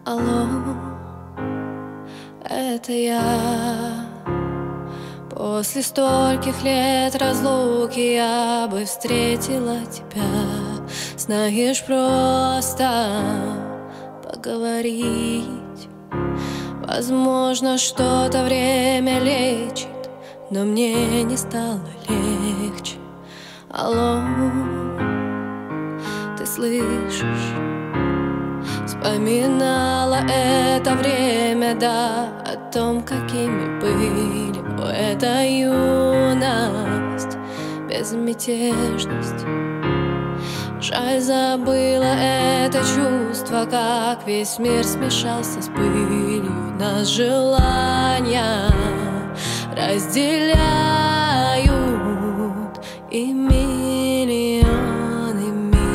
Алло, это я. После стольких лет разлуки я бы встретила тебя. Знаешь, просто поговорить. Возможно, что-то время лечит, но мне не стало легче. Алло, ты слышишь? Вспоминала это время, да, о том, какими были. О, это юность, безмятежность. Жаль, забыла это чувство, как весь мир смешался с пылью. Нас желания разделяют и миллионы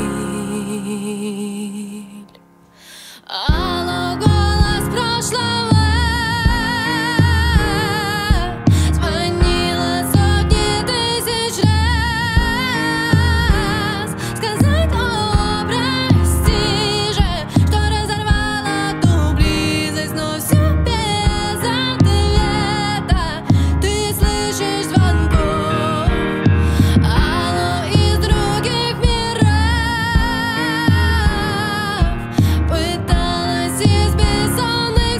миль. Алло, голос прошлого звонила сотни тысяч раз. Сказать: о, прости же, что разорвала ту близость, но все без ответа. Ты слышишь звонков, алло, из других миров. Пыталась из бессонных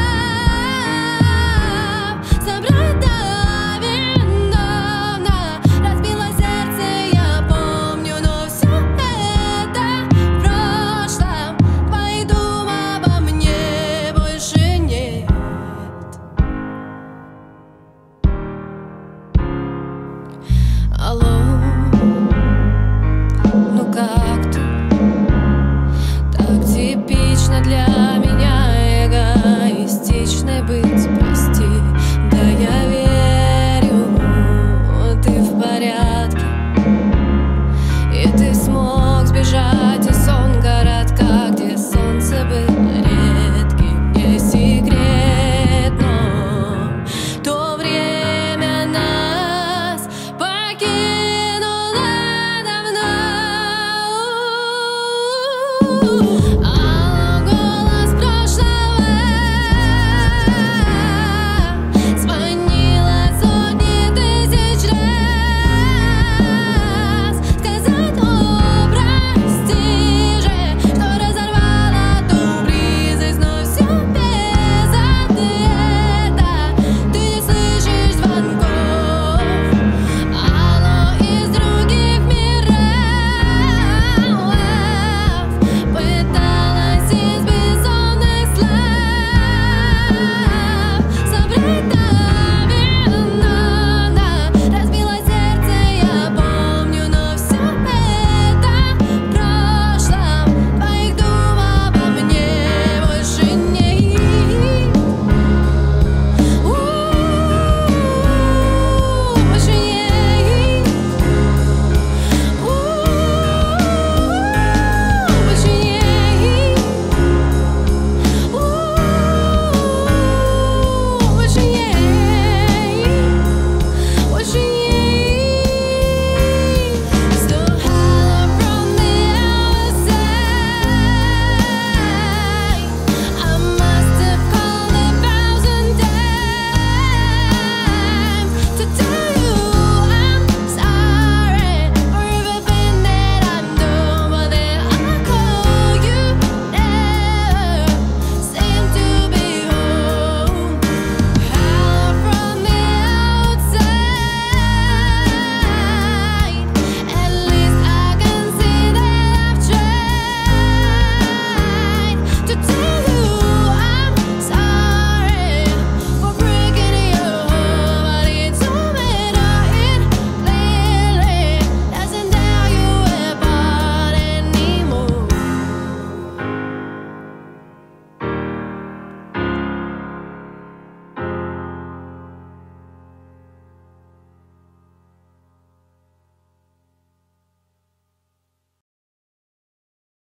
слов собрать до виновна. Разбила сердце, я помню, но все это в прошлом. Твоих дум обо мне больше нет. Алло, ну как ты? Так типично для меня.